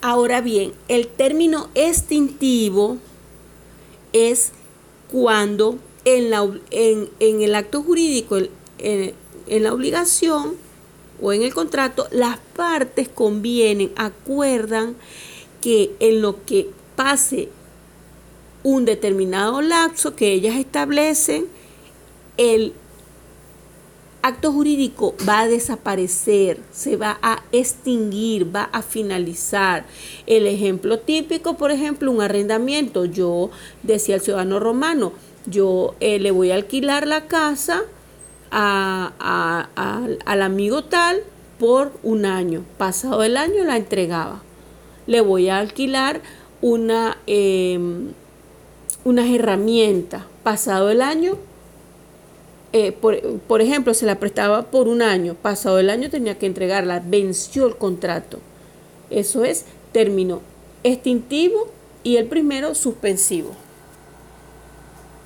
Ahora bien, el término extintivo es cuando en el acto jurídico, en la obligación o en el contrato, las partes convienen, acuerdan que en lo que pase un determinado lapso que ellas establecen, el acto jurídico va a desaparecer, se va a extinguir, va a finalizar. El ejemplo típico, por ejemplo, un arrendamiento. Yo decía el ciudadano romano, yo le voy a alquilar la casa al amigo tal por un año. Pasado el año la entregaba. Le voy a alquilar unas herramientas. Pasado el año, por ejemplo, se la prestaba por un año. Pasado el año tenía que entregarla. Venció el contrato. Eso es término extintivo y el primero suspensivo.